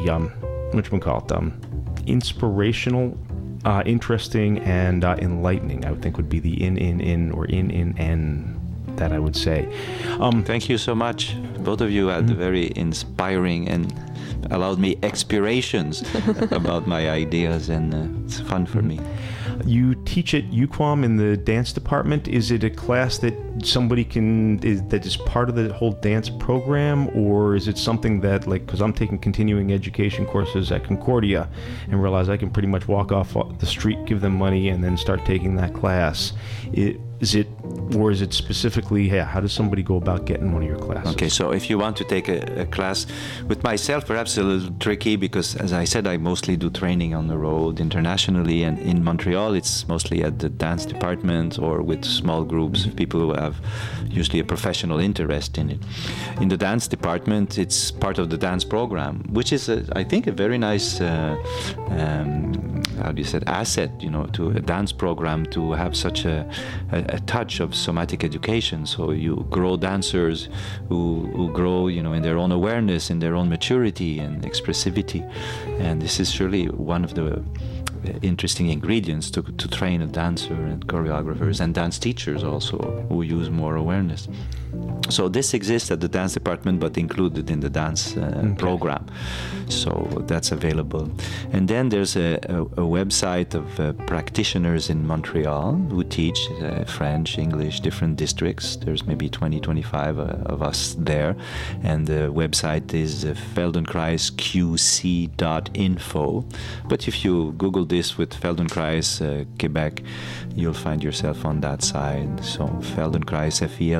inspirational, interesting, and enlightening, I would think would be the in that I would say. Thank you so much. Both of you had very inspiring and allowed me explorations about my ideas, and it's fun for me. You teach at UQAM in the dance department. Is it a class that somebody that is part of the whole dance program, or is it something that, because I'm taking continuing education courses at Concordia and realize I can pretty much walk off the street, give them money, and then start taking that class? Is it specifically, how does somebody go about getting one of your classes? Okay, so if you want to take a class with myself, perhaps a little tricky, because as I said, I mostly do training on the road internationally, and in Montreal it's mostly at the dance department or with small groups of people who have usually a professional interest in it. In the dance department, it's part of the dance program, which is, I think, a very nice asset, to a dance program to have such a touch of somatic education. So you grow dancers who grow, in their own awareness, in their own maturity and expressivity. And this is surely one of the interesting ingredients to train a dancer and choreographers and dance teachers also who use more awareness. So this exists at the dance department, but included in the dance program. So that's available. And then there's a website of practitioners in Montreal who teach French, English, different districts. There's maybe 20, 25 of us there. And the website is feldenkraisqc.info. But if you Google this with Feldenkrais Quebec, you'll find yourself on that side. So Feldenkrais,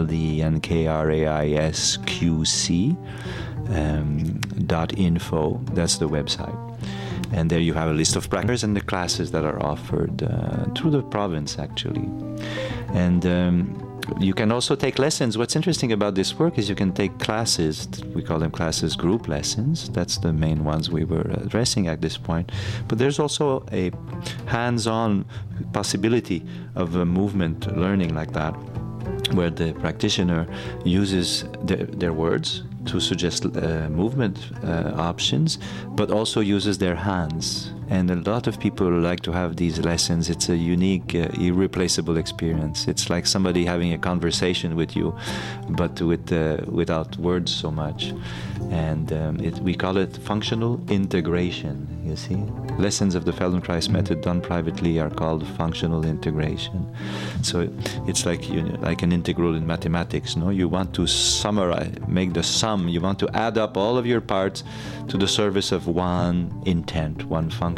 FELDENKRAISQC.info. That's the website. And there you have a list of practitioners and the classes that are offered through the province, actually. And you can also take lessons. What's interesting about this work is you can take classes. We call them classes, group lessons. That's the main ones we were addressing at this point. But there's also a hands-on possibility of a movement learning like that, where the practitioner uses their words to suggest movement options, but also uses their hands. And a lot of people like to have these lessons. It's a unique, irreplaceable experience. It's like somebody having a conversation with you, but without words so much. And we call it functional integration, you see. Lessons of the Feldenkrais method done privately are called functional integration. So it's like an integral in mathematics, no? You want to summarize, make the sum. You want to add up all of your parts to the service of one intent, one function.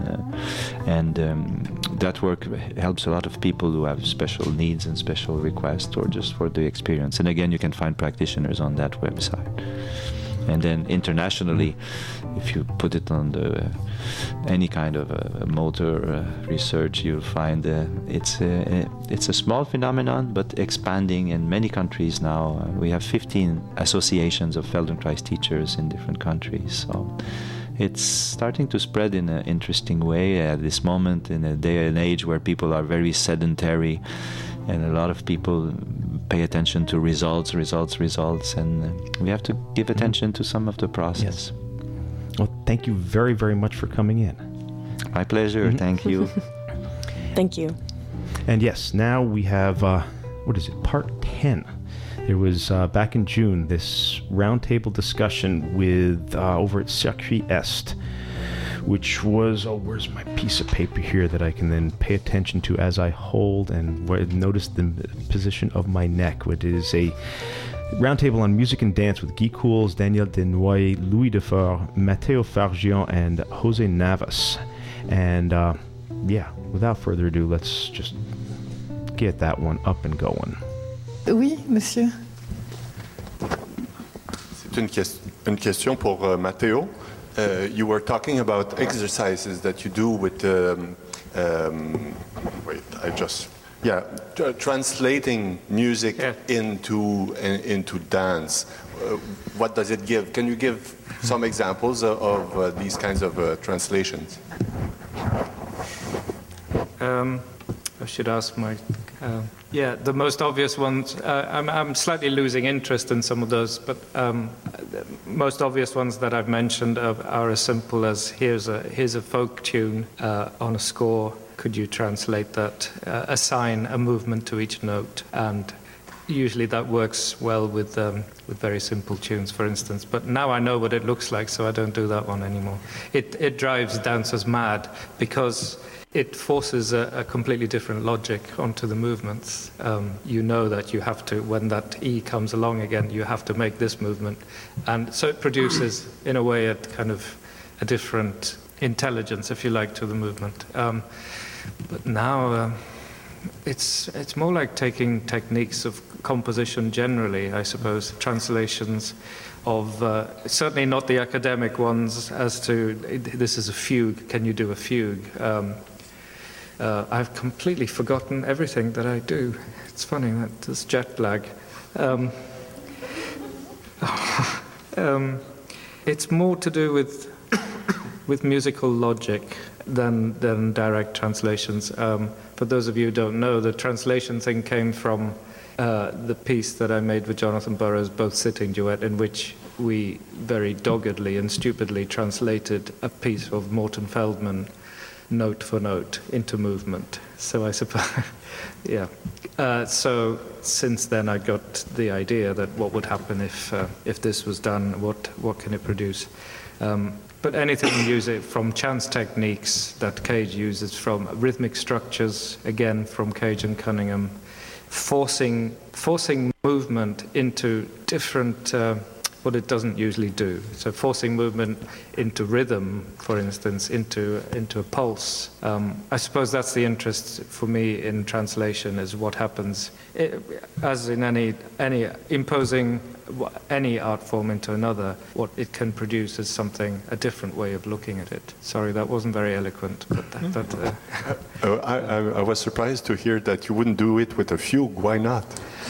And that work helps a lot of people who have special needs and special requests, or just for the experience. And again, you can find practitioners on that website. And then internationally, if you put it on any kind of motor research, you'll find it's a small phenomenon, but expanding in many countries now. We have 15 associations of Feldenkrais teachers in different countries. So it's starting to spread in an interesting way at this moment, in a day and age where people are very sedentary, and a lot of people pay attention to results, and we have to give attention to some of the process. Yes. Well, thank you very, very much for coming in. My pleasure. Thank you. Thank you. And yes, now we have, part 10. There was, back in June, this roundtable discussion with, over at Circuit Est, which was, where's my piece of paper here that I can then pay attention to as I hold and notice the position of my neck, which is a roundtable on music and dance with Guy Cools, Daniel Desnoyers, Louis Defort, Matteo Fargion, and Jose Navas. And without further ado, let's just get that one up and going. Oui, monsieur. C'est une question pour Matteo. You were talking about exercises that you do with translating music into dance. What does it give? Can you give some examples of these kinds of translations? I should ask my... the most obvious ones, I'm slightly losing interest in some of those, but most obvious ones that I've mentioned are as simple as here's a folk tune on a score. Could you translate that? Assign a movement to each note, and usually that works well with very simple tunes, for instance. But now I know what it looks like, so I don't do that one anymore. It drives dancers mad because it forces a completely different logic onto the movements. You know that you have to, when that E comes along again, you have to make this movement. And so it produces, in a way, a kind of a different intelligence, if you like, to the movement. But now it's more like taking techniques of composition generally, I suppose, translations of, certainly not the academic ones as to, this is a fugue, can you do a fugue? I've completely forgotten everything that I do. It's funny, this jet lag. It's more to do with musical logic than direct translations. For those of you who don't know, the translation thing came from the piece that I made with Jonathan Burrows, Both Sitting Duet, in which we very doggedly and stupidly translated a piece of Morton Feldman note for note into movement. So I suppose, yeah. So since then I got the idea that what would happen if this was done, what can it produce? But anything music from chance techniques that Cage uses, from rhythmic structures, again from Cage and Cunningham, forcing movement into different, what it doesn't usually do. So forcing movement into rhythm, for instance, into a pulse. I suppose that's the interest for me in translation, is what happens, as in any imposing any art form into another, what it can produce is something, a different way of looking at it. Sorry, that wasn't very eloquent, but I was surprised to hear that you wouldn't do it with a fugue. Why not?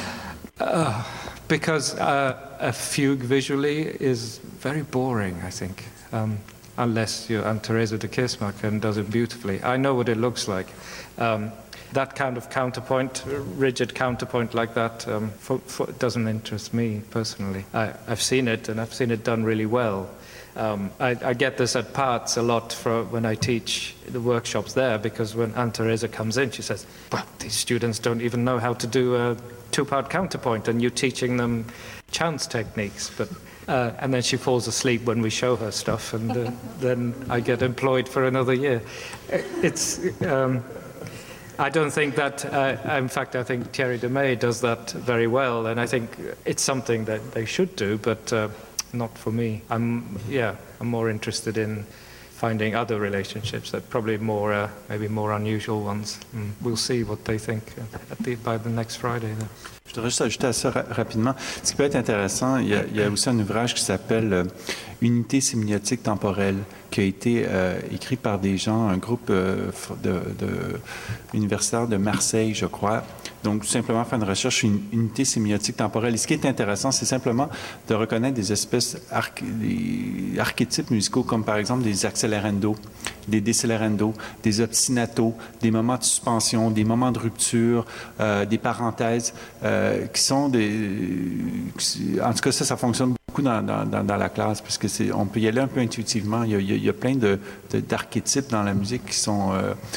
Because a fugue visually is very boring, I think, unless you're Anne-Therese de Keersmaeker and does it beautifully. I know what it looks like. That kind of counterpoint, rigid counterpoint like that, doesn't interest me personally. I've seen it, and I've seen it done really well. I get this at Parts a lot when I teach the workshops there, because when Anne-Therese comes in, she says, well, these students don't even know how to do a two-part counterpoint, and you're teaching them chance techniques. But and then she falls asleep when we show her stuff, and then I get employed for another year. It's... I don't think that, in fact, I think Thierry Demey does that very well, and I think it's something that they should do, but not for me. I'm more interested in finding other relationships that probably more, maybe more unusual ones. We'll see what they think by the next Friday. Though. Je voudrais juste ajouter à ça rapidement. Ce qui peut être intéressant, il y a aussi un ouvrage qui s'appelle Unité sémiotique temporelle, qui a été écrit par des gens, un groupe universitaire de Marseille, je crois. Donc, tout simplement faire une recherche sur une unité sémiotique temporelle. Et ce qui est intéressant, c'est simplement de reconnaître des espèces des archétypes musicaux, comme par exemple des accélérando, des décélérando, des ostinato, des moments de suspension, des moments de rupture, des parenthèses, qui sont en tout cas, ça fonctionne beaucoup dans la classe, parce que on peut y aller un peu intuitivement. Il y a plein d'archétypes dans la musique qui sont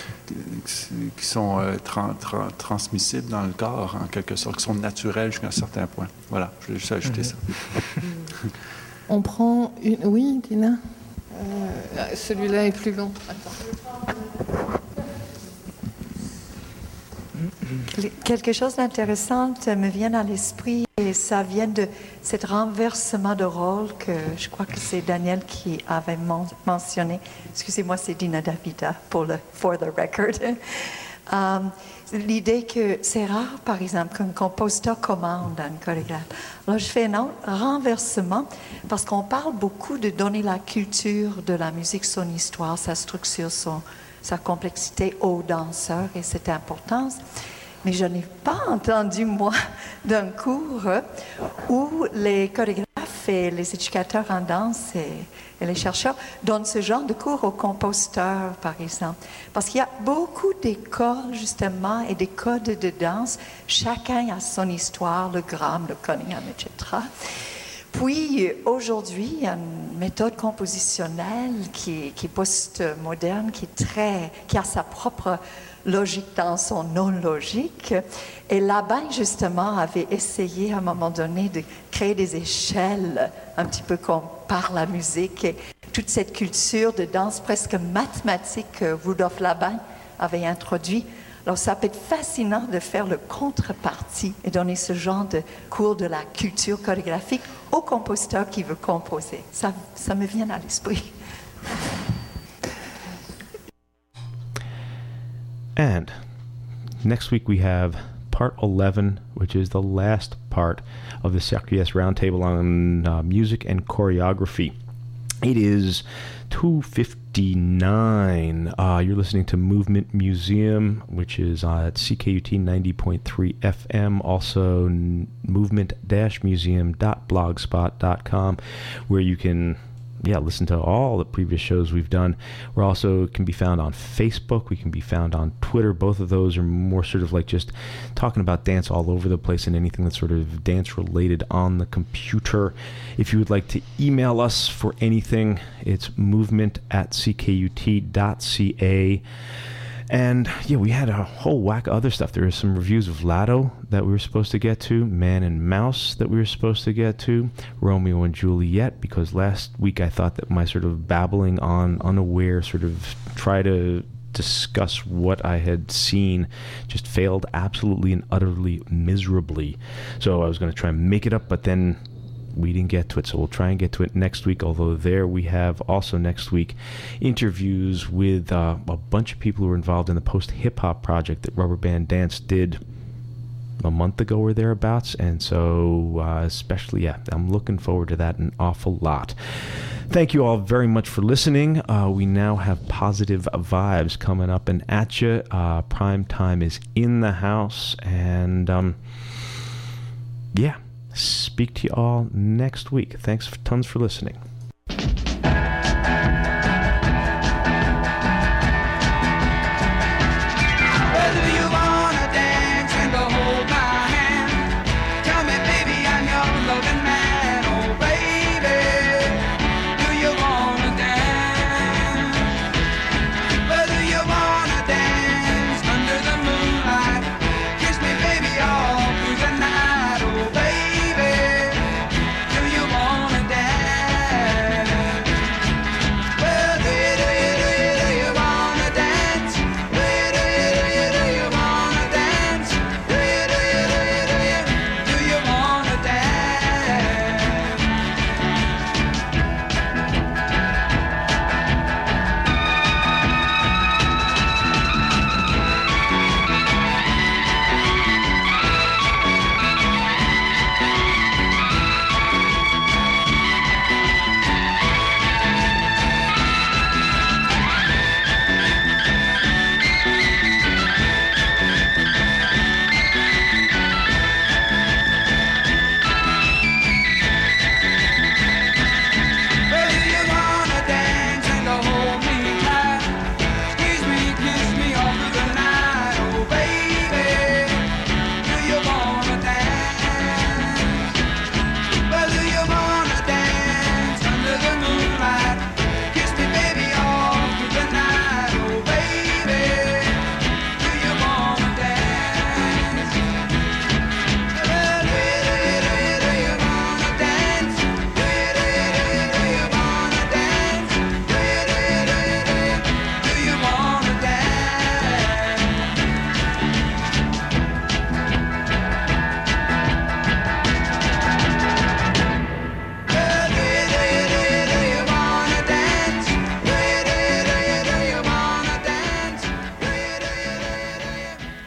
transmissibles dans le corps, en quelque sorte, qui sont naturels jusqu'à un certain point. Voilà, je voulais juste ajouter ça. On prend une... Oui, Dina, celui-là est plus long. Attends. Quelque chose d'intéressant me vient à l'esprit, et ça vient de cet renversement de rôle que je crois que c'est Daniel qui avait mentionné. Excusez-moi, c'est Dina Davida for the record. L'idée que c'est rare, par exemple, qu'un compositeur commande un chorégraphe. Alors, je fais un renversement parce qu'on parle beaucoup de donner la culture de la musique, son histoire, sa structure, sa complexité aux danseurs et cette importance. Mais je n'ai pas entendu, moi, d'un cours où les chorégraphes et les éducateurs en danse et les chercheurs donnent ce genre de cours aux compositeurs, par exemple. Parce qu'il y a beaucoup d'écoles, justement, et des codes de danse. Chacun a son histoire, le Graham, le Cunningham, etc. Puis, aujourd'hui, il y a une méthode compositionnelle qui est post-moderne, qui a sa propre logique dans son non-logique. Et là-bas, justement, avait essayé à un moment donné de créer des échelles, un petit peu comme par la musique. Et toute cette culture de danse presque mathématique que Rudolf Laban avait introduit. Alors, ça peut être fascinant de faire le contrepartie et donner ce genre de cours de la culture chorégraphique au compositeur qui veut composer. Ça me vient à l'esprit. And next week we have part 11, which is the last part of the CRQS Roundtable on music and choreography. It is 2:59. You're listening to Movement Museum, which is at CKUT 90.3 FM, also movement-museum.blogspot.com, where you can listen to all the previous shows we've done. We're also can be found on Facebook. We can be found on Twitter. Both of those are more sort of like just talking about dance all over the place and anything that's sort of dance related on the computer. If you would like to email us for anything, it's movement@ckut.ca. And yeah, we had a whole whack of other stuff. There were some reviews of Lado that we were supposed to get to, Man and Mouse that we were supposed to get to, Romeo and Juliet, because last week I thought that my sort of babbling on unaware sort of try to discuss what I had seen just failed absolutely and utterly miserably. So I was going to try and make it up, but then we didn't get to it, so we'll try and get to it next week, although there we have also next week interviews with a bunch of people who were involved in the post-hip-hop project that Rubber Band Dance did a month ago or thereabouts, and so especially, I'm looking forward to that an awful lot. Thank you all very much for listening. We now have Positive Vibes coming up and at you. Prime time is in the house, and speak to you all next week. Thanks tons for listening.